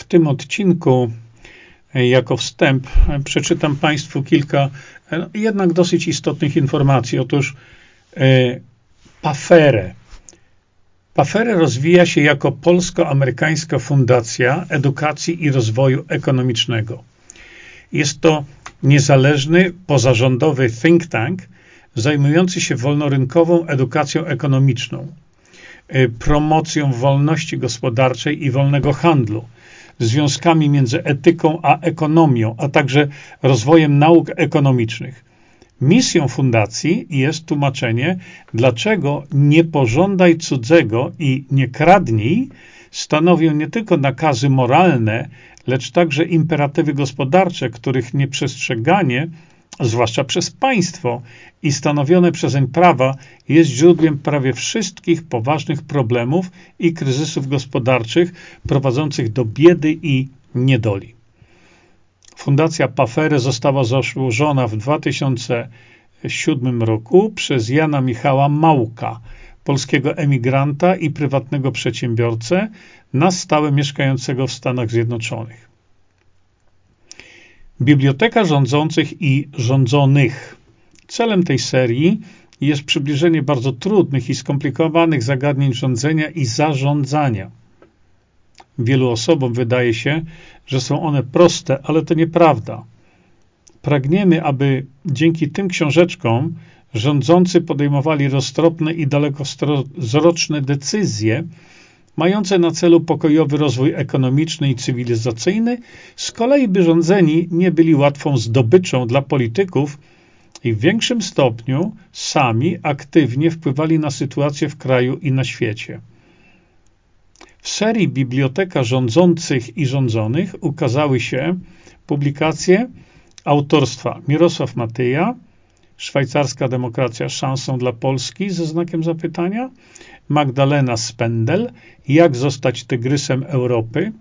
tym odcinku, jako wstęp, przeczytam Państwu kilka jednak dosyć istotnych informacji. Otóż PAFERE. PAFERE rozwija się jako polsko-amerykańska fundacja edukacji i rozwoju ekonomicznego. Jest to niezależny, pozarządowy think tank zajmujący się wolnorynkową edukacją ekonomiczną, promocją wolności gospodarczej i wolnego handlu, związkami między etyką a ekonomią, a także rozwojem nauk ekonomicznych. Misją fundacji jest tłumaczenie, dlaczego nie pożądaj cudzego i nie kradnij stanowią nie tylko nakazy moralne, lecz także imperatywy gospodarcze, których nieprzestrzeganie, zwłaszcza przez państwo i stanowione przezeń prawa, jest źródłem prawie wszystkich poważnych problemów i kryzysów gospodarczych prowadzących do biedy i niedoli. Fundacja PAFERE została założona w 2007 roku przez Jana Michała Małka, polskiego emigranta i prywatnego przedsiębiorcę, na stałe mieszkającego w Stanach Zjednoczonych. Biblioteka rządzących i rządzonych. Celem tej serii jest przybliżenie bardzo trudnych i skomplikowanych zagadnień rządzenia i zarządzania. Wielu osobom wydaje się, że są one proste, ale to nieprawda. Pragniemy, aby dzięki tym książeczkom rządzący podejmowali roztropne i dalekowzroczne decyzje, mające na celu pokojowy rozwój ekonomiczny i cywilizacyjny, z kolei by rządzeni nie byli łatwą zdobyczą dla polityków i w większym stopniu sami aktywnie wpływali na sytuację w kraju i na świecie. W serii Biblioteka rządzących i rządzonych ukazały się publikacje autorstwa Mirosław Matyja, Szwajcarska demokracja szansą dla Polski, ze znakiem zapytania, Magdalena Spendel, Jak zostać tygrysem Europy,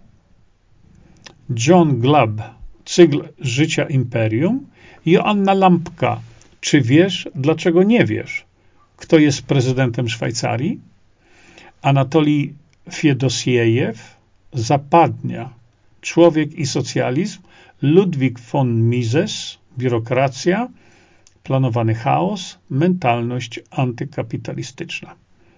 John Glubb, Cykl życia imperium, Joanna Lampka, Czy wiesz, dlaczego nie wiesz? Kto jest prezydentem Szwajcarii? Anatolij Fiedosiejew, Zapadnia, Człowiek i socjalizm, Ludwik von Mises, Biurokracja, Planowany chaos, Mentalność antykapitalistyczna.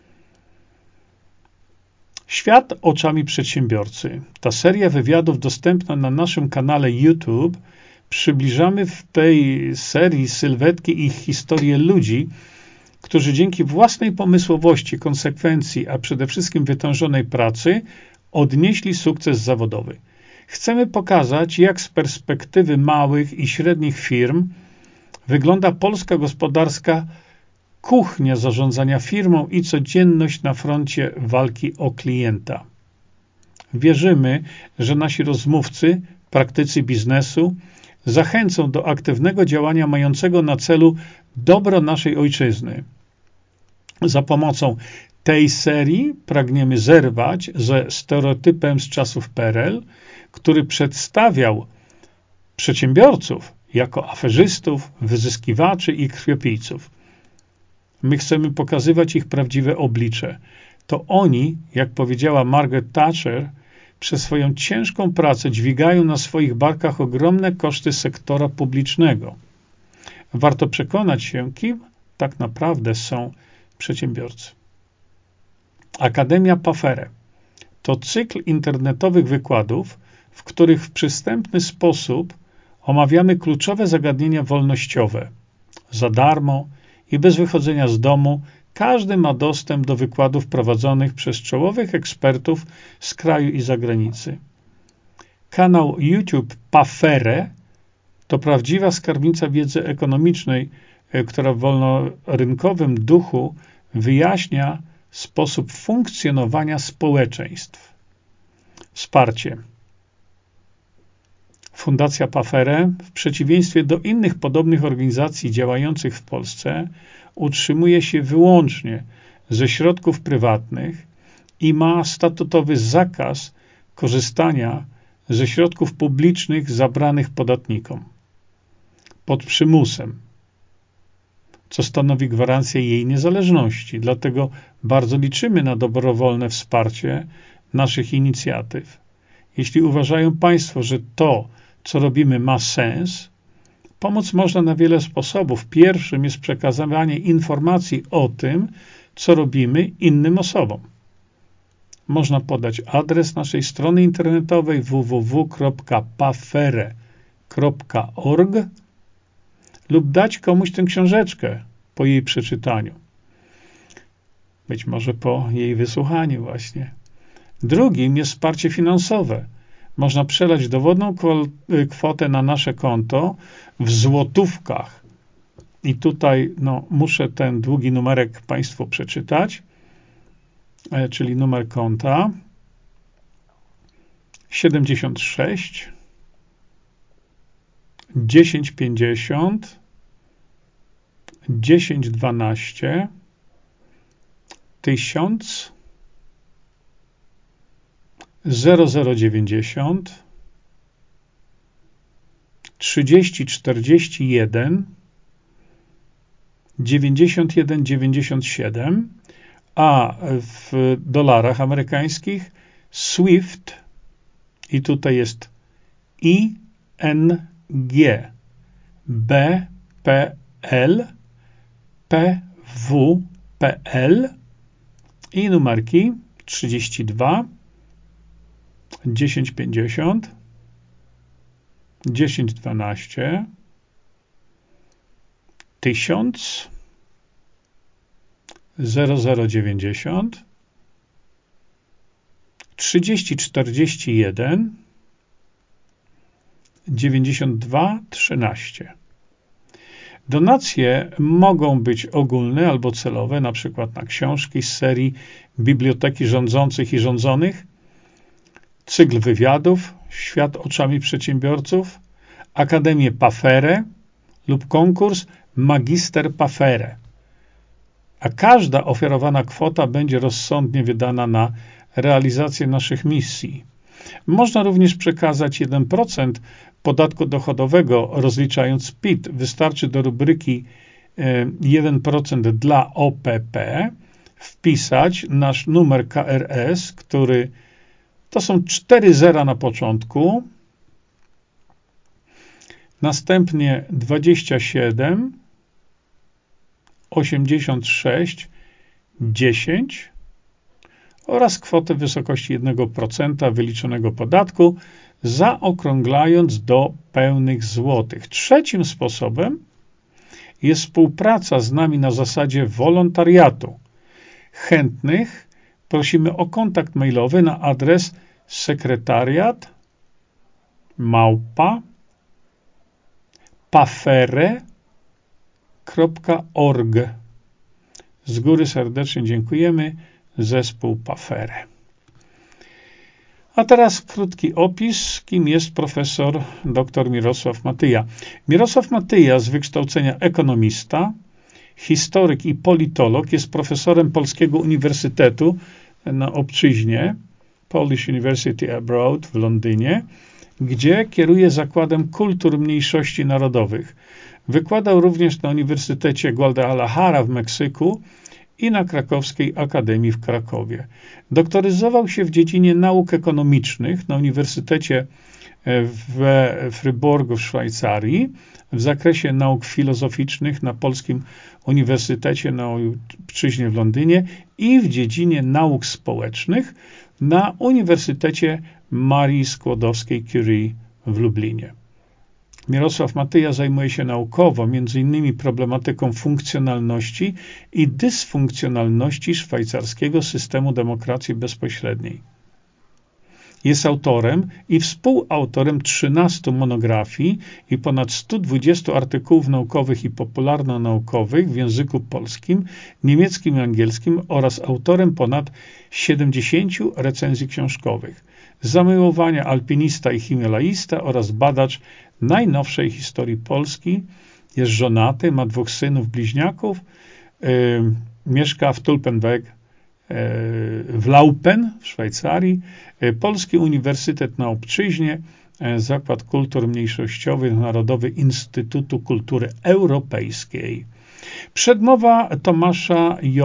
Świat oczami przedsiębiorcy. Ta seria wywiadów dostępna na naszym kanale YouTube. Przybliżamy w tej serii sylwetki i historie ludzi, którzy dzięki własnej pomysłowości, konsekwencji, a przede wszystkim wytężonej pracy odnieśli sukces zawodowy. Chcemy pokazać, jak z perspektywy małych i średnich firm wygląda polska gospodarska kuchnia zarządzania firmą i codzienność na froncie walki o klienta. Wierzymy, że nasi rozmówcy, praktycy biznesu, zachęcą do aktywnego działania mającego na celu dobro naszej ojczyzny. Za pomocą tej serii pragniemy zerwać ze stereotypem z czasów PRL, który przedstawiał przedsiębiorców jako aferzystów, wyzyskiwaczy i krwiopijców. My chcemy pokazywać ich prawdziwe oblicze. To oni, jak powiedziała Margaret Thatcher, przez swoją ciężką pracę dźwigają na swoich barkach ogromne koszty sektora publicznego. Warto przekonać się, kim tak naprawdę są przedsiębiorcy. Akademia PAFERE to cykl internetowych wykładów, w których w przystępny sposób omawiamy kluczowe zagadnienia wolnościowe. Za darmo i bez wychodzenia z domu każdy ma dostęp do wykładów prowadzonych przez czołowych ekspertów z kraju i zagranicy. Kanał YouTube PAFERE to prawdziwa skarbnica wiedzy ekonomicznej, która w wolnorynkowym duchu wyjaśnia sposób funkcjonowania społeczeństw. Wsparcie. Fundacja PAFERE, w przeciwieństwie do innych podobnych organizacji działających w Polsce, utrzymuje się wyłącznie ze środków prywatnych i ma statutowy zakaz korzystania ze środków publicznych zabranych podatnikom pod przymusem, co stanowi gwarancję jej niezależności. Dlatego bardzo liczymy na dobrowolne wsparcie naszych inicjatyw. Jeśli uważają Państwo, że to, co robimy, ma sens, pomóc można na wiele sposobów. Pierwszym jest przekazywanie informacji o tym, co robimy innym osobom. Można podać adres naszej strony internetowej www.pafere.org lub dać komuś tę książeczkę po jej przeczytaniu. Być może po jej wysłuchaniu właśnie. Drugim jest wsparcie finansowe. Można przelać dowolną kwotę na nasze konto w złotówkach. I tutaj muszę ten długi numerek Państwu przeczytać, czyli numer konta 76 1050 1012 1000 0090 3041 9197, a w dolarach amerykańskich SWIFT i tutaj jest ING BPL PWPL i numerki 32 1050 1012 1000 0090 3041 92 13. Donacje mogą być ogólne albo celowe, na przykład na książki z serii Biblioteki Rządzących i Rządzonych, cykl wywiadów Świat oczami przedsiębiorców, Akademię Pafere lub konkurs Magister Pafere. A każda oferowana kwota będzie rozsądnie wydana na realizację naszych misji. Można również przekazać 1% podatku dochodowego, rozliczając PIT. Wystarczy do rubryki 1% dla OPP wpisać nasz numer KRS, który to są 4 zera na początku, następnie 27 86 10 oraz kwotę w wysokości 1% wyliczonego podatku, zaokrąglając do pełnych złotych. Trzecim sposobem jest współpraca z nami na zasadzie wolontariatu. Chętnych prosimy o kontakt mailowy na adres sekretariat@pafere.org. Z góry serdecznie dziękujemy. Zespół Pafere. A teraz krótki opis, kim jest profesor dr Mirosław Matyja. Mirosław Matyja, z wykształcenia ekonomista, historyk i politolog, jest profesorem Polskiego Uniwersytetu na obczyźnie, Polish University Abroad w Londynie, gdzie kieruje Zakładem Kultur Mniejszości Narodowych. Wykładał również na Uniwersytecie Guadalajara w Meksyku i na Krakowskiej Akademii w Krakowie. Doktoryzował się w dziedzinie nauk ekonomicznych na Uniwersytecie we Fryburgu w Szwajcarii, w zakresie nauk filozoficznych na Polskim Uniwersytecie na obczyźnie w Londynie i w dziedzinie nauk społecznych na Uniwersytecie Marii Skłodowskiej-Curie w Lublinie. Mirosław Matyja zajmuje się naukowo m.in. problematyką funkcjonalności i dysfunkcjonalności szwajcarskiego systemu demokracji bezpośredniej. Jest autorem i współautorem 13 monografii i ponad 120 artykułów naukowych i popularno-naukowych w języku polskim, niemieckim i angielskim oraz autorem ponad 70 recenzji książkowych. Zamiłowania alpinista i himalaista oraz badacz najnowszej historii Polski. Jest żonaty, ma 2 synów bliźniaków, mieszka w Tulpenweg w Laupen w Szwajcarii, Polski Uniwersytet na Obczyźnie, Zakład Kultur Mniejszościowych Narodowy Instytutu Kultury Europejskiej. Przedmowa Tomasza J.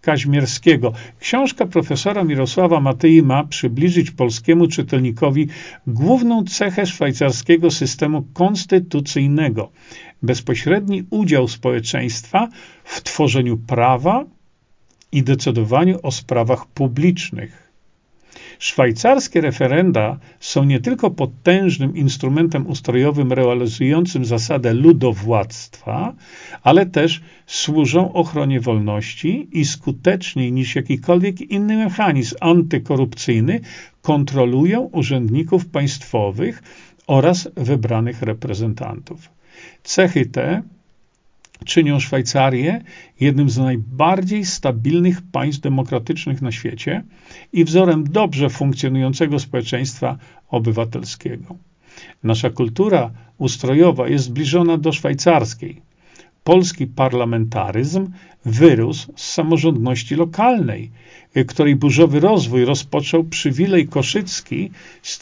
Kaźmierskiego. Książka profesora Mirosława Matyi ma przybliżyć polskiemu czytelnikowi główną cechę szwajcarskiego systemu konstytucyjnego. Bezpośredni udział społeczeństwa w tworzeniu prawa i decydowaniu o sprawach publicznych. Szwajcarskie referenda są nie tylko potężnym instrumentem ustrojowym realizującym zasadę ludowładztwa, ale też służą ochronie wolności i skuteczniej niż jakikolwiek inny mechanizm antykorupcyjny kontrolują urzędników państwowych oraz wybranych reprezentantów. Cechy te czynią Szwajcarię jednym z najbardziej stabilnych państw demokratycznych na świecie i wzorem dobrze funkcjonującego społeczeństwa obywatelskiego. Nasza kultura ustrojowa jest zbliżona do szwajcarskiej. Polski parlamentaryzm wyrósł z samorządności lokalnej, której burzowy rozwój rozpoczął przywilej koszycki z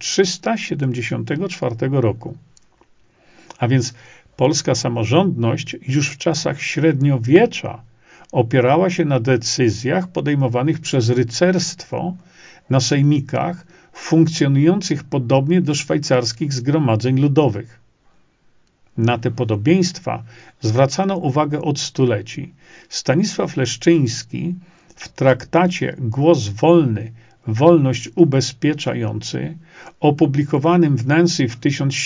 1374 roku. A więc polska samorządność już w czasach średniowiecza opierała się na decyzjach podejmowanych przez rycerstwo na sejmikach funkcjonujących podobnie do szwajcarskich zgromadzeń ludowych. Na te podobieństwa zwracano uwagę od stuleci. Stanisław Leszczyński w traktacie Głos wolny, wolność ubezpieczający, opublikowanym w Nancy w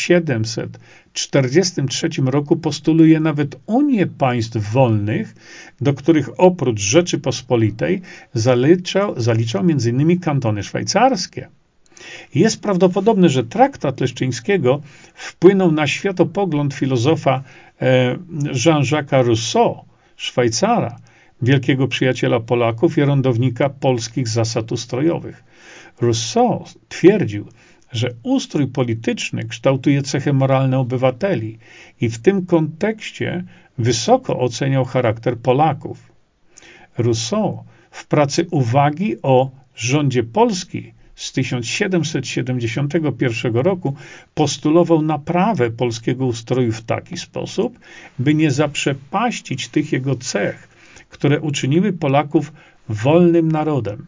1743 roku, postuluje nawet Unię państw wolnych, do których oprócz Rzeczypospolitej zaliczał m.in. kantony szwajcarskie. Jest prawdopodobne, że traktat Leszczyńskiego wpłynął na światopogląd filozofa Jean-Jacques Rousseau, Szwajcara, wielkiego przyjaciela Polaków i orędownika polskich zasad ustrojowych. Rousseau twierdził, że ustrój polityczny kształtuje cechy moralne obywateli i w tym kontekście wysoko oceniał charakter Polaków. Rousseau w pracy Uwagi o rządzie Polski z 1771 roku postulował naprawę polskiego ustroju w taki sposób, by nie zaprzepaścić tych jego cech, które uczyniły Polaków wolnym narodem.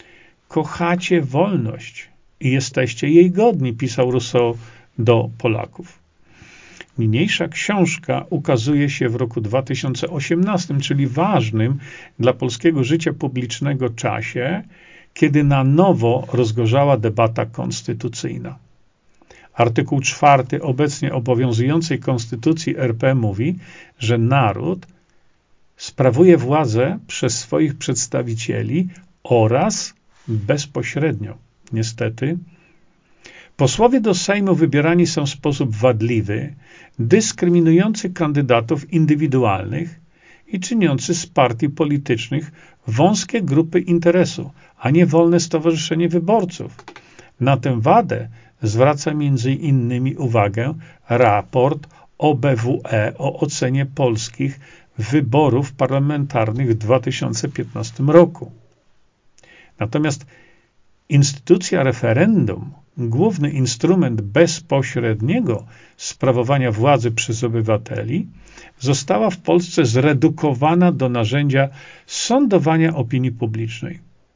Kochacie wolność i jesteście jej godni, pisał Rousseau do Polaków. Niniejsza książka ukazuje się w roku 2018, czyli ważnym dla polskiego życia publicznego czasie, kiedy na nowo rozgorzała debata konstytucyjna. Artykuł 4 obecnie obowiązującej Konstytucji RP mówi, że naród sprawuje władzę przez swoich przedstawicieli oraz bezpośrednio. Niestety, posłowie do Sejmu wybierani są w sposób wadliwy, dyskryminujący kandydatów indywidualnych i czyniący z partii politycznych wąskie grupy interesu, a nie wolne stowarzyszenie wyborców. Na tę wadę zwraca m.in. uwagę raport OBWE o ocenie polskich wyborów parlamentarnych w 2015 roku. Natomiast instytucja referendum, główny instrument bezpośredniego sprawowania władzy przez obywateli, została w Polsce zredukowana do narzędzia sądowania opinii publicznej.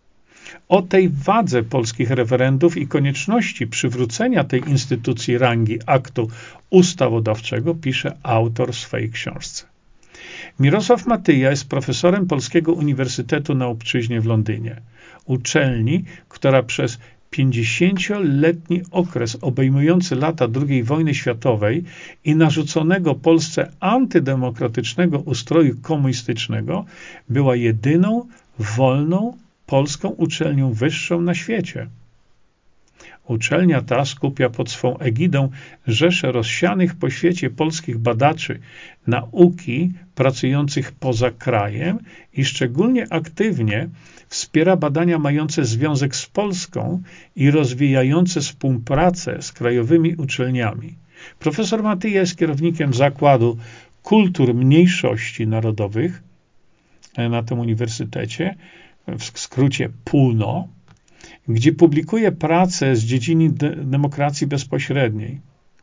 O tej wadze polskich referendów i konieczności przywrócenia tej instytucji rangi aktu ustawodawczego pisze autor w swojej książce. Mirosław Matyja jest profesorem Polskiego Uniwersytetu na Obczyźnie w Londynie, uczelni, która przez 50-letni okres obejmujący lata II wojny światowej i narzuconego Polsce antydemokratycznego ustroju komunistycznego była jedyną wolną polską uczelnią wyższą na świecie. Uczelnia ta skupia pod swą egidą rzesze rozsianych po świecie polskich badaczy nauki pracujących poza krajem i szczególnie aktywnie wspiera badania mające związek z Polską i rozwijające współpracę z krajowymi uczelniami. Profesor Matyja jest kierownikiem Zakładu Kultur Mniejszości Narodowych na tym uniwersytecie, w skrócie PUNO, gdzie publikuje pracę z dziedziny demokracji bezpośredniej.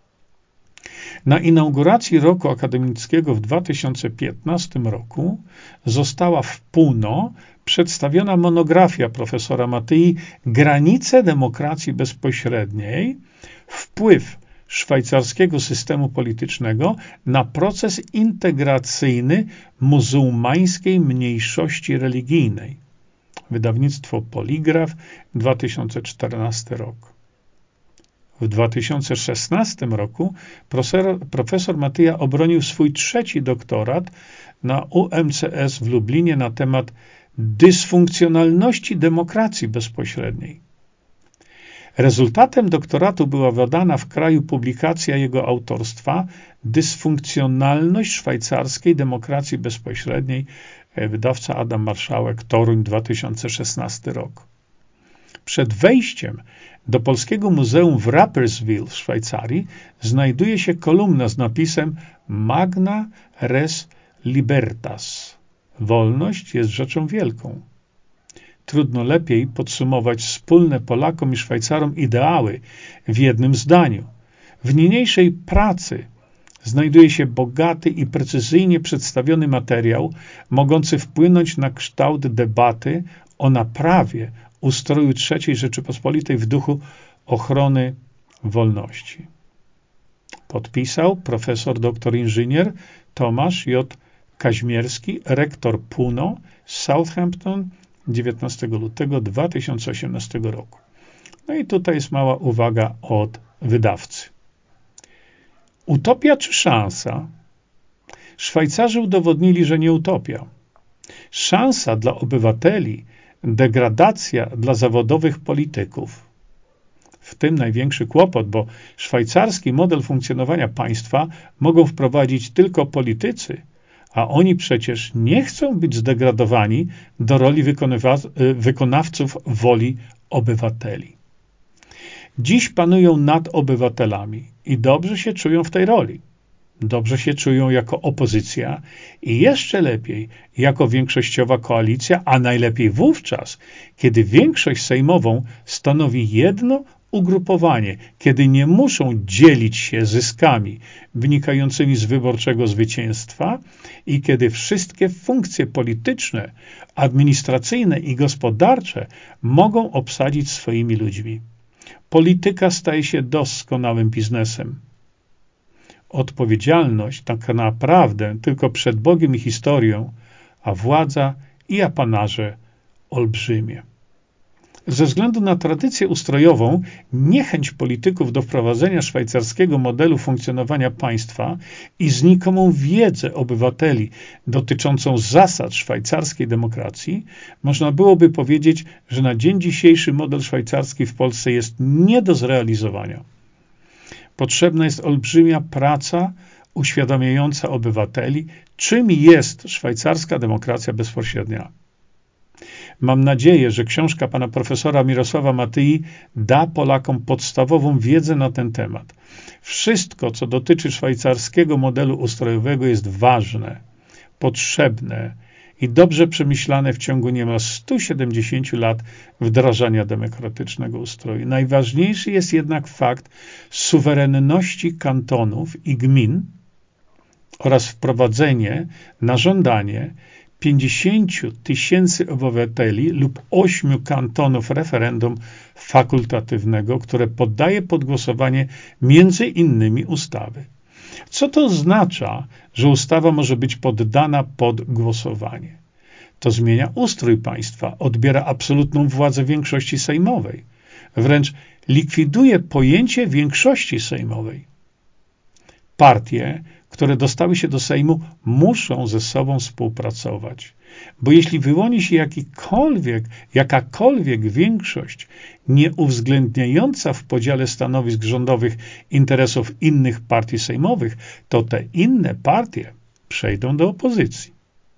Na inauguracji roku akademickiego w 2015 roku została w PUNO przedstawiona monografia profesora Matyi Granice demokracji bezpośredniej, wpływ szwajcarskiego systemu politycznego na proces integracyjny muzułmańskiej mniejszości religijnej. Wydawnictwo Poligraf, 2014 rok. W 2016 roku profesor Matyja obronił swój 3. doktorat na UMCS w Lublinie na temat dysfunkcjonalności demokracji bezpośredniej. Rezultatem doktoratu była wydana w kraju publikacja jego autorstwa Dysfunkcjonalność szwajcarskiej demokracji bezpośredniej, wydawca Adam Marszałek, Toruń, 2016 rok. Przed wejściem do Polskiego Muzeum w Rapperswil w Szwajcarii znajduje się kolumna z napisem Magna res libertas. Wolność jest rzeczą wielką. Trudno lepiej podsumować wspólne Polakom i Szwajcarom ideały w jednym zdaniu. W niniejszej pracy znajduje się bogaty i precyzyjnie przedstawiony materiał, mogący wpłynąć na kształt debaty o naprawie ustroju III Rzeczypospolitej w duchu ochrony wolności. Podpisał profesor dr inżynier Tomasz J. Kaźmierski, rektor PUNO z Southampton, 19 lutego 2018 roku. No i tutaj jest mała uwaga od wydawcy. Utopia czy szansa? Szwajcarzy udowodnili, że nie utopia. Szansa dla obywateli, degradacja dla zawodowych polityków. W tym największy kłopot, bo szwajcarski model funkcjonowania państwa mogą wprowadzić tylko politycy, a oni przecież nie chcą być zdegradowani do roli wykonawców woli obywateli. Dziś panują nad obywatelami i dobrze się czują w tej roli. Dobrze się czują jako opozycja i jeszcze lepiej jako większościowa koalicja, a najlepiej wówczas, kiedy większość sejmową stanowi jedno ugrupowanie, kiedy nie muszą dzielić się zyskami wynikającymi z wyborczego zwycięstwa i kiedy wszystkie funkcje polityczne, administracyjne i gospodarcze mogą obsadzić swoimi ludźmi. Polityka staje się doskonałym biznesem. Odpowiedzialność tak naprawdę tylko przed Bogiem i historią, a władza i apanarze olbrzymie. Ze względu na tradycję ustrojową, niechęć polityków do wprowadzenia szwajcarskiego modelu funkcjonowania państwa i znikomą wiedzę obywateli dotyczącą zasad szwajcarskiej demokracji, można byłoby powiedzieć, że na dzień dzisiejszy model szwajcarski w Polsce jest nie do zrealizowania. Potrzebna jest olbrzymia praca uświadamiająca obywateli, czym jest szwajcarska demokracja bezpośrednia. Mam nadzieję, że książka pana profesora Mirosława Matyi da Polakom podstawową wiedzę na ten temat. Wszystko, co dotyczy szwajcarskiego modelu ustrojowego, jest ważne, potrzebne i dobrze przemyślane w ciągu niemal 170 lat wdrażania demokratycznego ustroju. Najważniejszy jest jednak fakt suwerenności kantonów i gmin oraz wprowadzenie na żądanie 50 000 obywateli lub 8 kantonów referendum fakultatywnego, które poddaje pod głosowanie między innymi ustawy. Co to oznacza, że ustawa może być poddana pod głosowanie? To zmienia ustrój państwa, odbiera absolutną władzę większości sejmowej. Wręcz likwiduje pojęcie większości sejmowej. Partie, które dostały się do Sejmu, muszą ze sobą współpracować. Bo jeśli wyłoni się jakakolwiek większość nie uwzględniająca w podziale stanowisk rządowych interesów innych partii sejmowych, to te inne partie przejdą do opozycji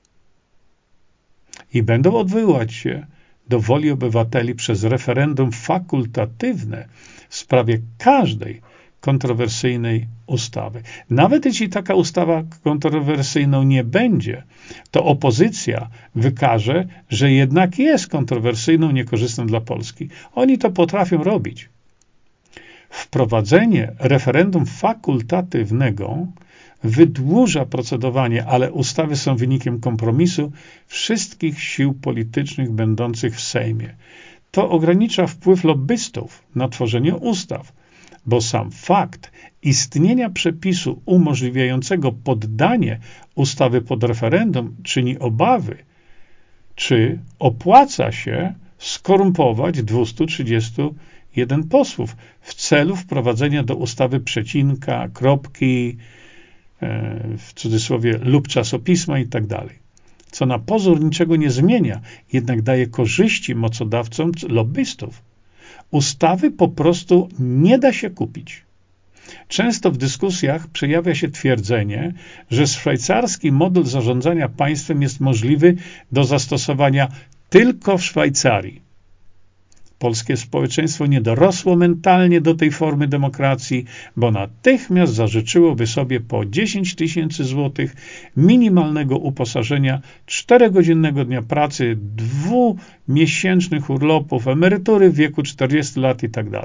i będą odwoływać się do woli obywateli przez referendum fakultatywne w sprawie każdej kontrowersyjnej ustawy. Nawet jeśli taka ustawa kontrowersyjną nie będzie, to opozycja wykaże, że jednak jest kontrowersyjną, niekorzystną dla Polski. Oni to potrafią robić. Wprowadzenie referendum fakultatywnego wydłuża procedowanie, ale ustawy są wynikiem kompromisu wszystkich sił politycznych będących w Sejmie. To ogranicza wpływ lobbystów na tworzenie ustaw, bo sam fakt istnienia przepisu umożliwiającego poddanie ustawy pod referendum czyni obawy, czy opłaca się skorumpować 231 posłów w celu wprowadzenia do ustawy przecinka, kropki, w cudzysłowie lub czasopisma i tak dalej. Co na pozór niczego nie zmienia, jednak daje korzyści mocodawcom lobbystów. Ustawy po prostu nie da się kupić. Często w dyskusjach przejawia się twierdzenie, że szwajcarski model zarządzania państwem jest możliwy do zastosowania tylko w Szwajcarii. Polskie społeczeństwo nie dorosło mentalnie do tej formy demokracji, bo natychmiast zażyczyłoby sobie po 10 000 złotych minimalnego uposażenia, 4-godzinnego dnia pracy, 2-miesięcznych urlopów, emerytury w wieku 40 lat itd.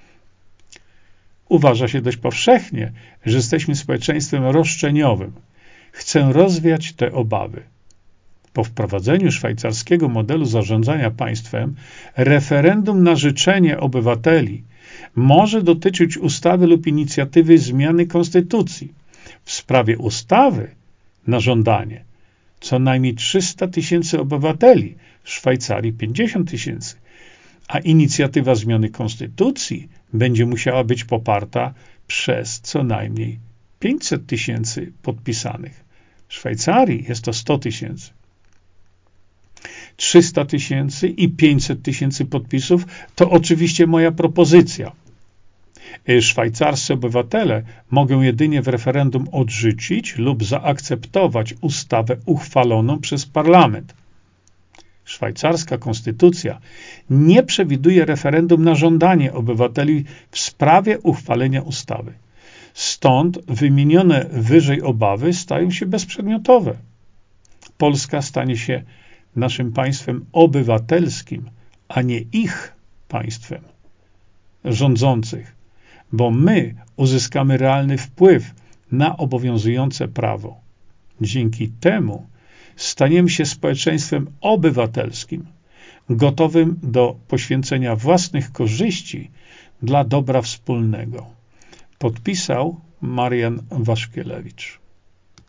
Uważa się dość powszechnie, że jesteśmy społeczeństwem roszczeniowym. Chcę rozwiać te obawy. Po wprowadzeniu szwajcarskiego modelu zarządzania państwem, referendum na życzenie obywateli może dotyczyć ustawy lub inicjatywy zmiany konstytucji. W sprawie ustawy na żądanie co najmniej 300 000 obywateli, w Szwajcarii 50 000, a inicjatywa zmiany konstytucji będzie musiała być poparta przez co najmniej 500 000 podpisanych. W Szwajcarii jest to 100 000. 300 000 i 500 000 podpisów to oczywiście moja propozycja. Szwajcarscy obywatele mogą jedynie w referendum odrzucić lub zaakceptować ustawę uchwaloną przez parlament. Szwajcarska konstytucja nie przewiduje referendum na żądanie obywateli w sprawie uchwalenia ustawy. Stąd wymienione wyżej obawy stają się bezprzedmiotowe. Polska stanie się naszym państwem obywatelskim, a nie ich państwem rządzących, bo my uzyskamy realny wpływ na obowiązujące prawo. Dzięki temu staniemy się społeczeństwem obywatelskim, gotowym do poświęcenia własnych korzyści dla dobra wspólnego. Podpisał Marian Waszkielewicz.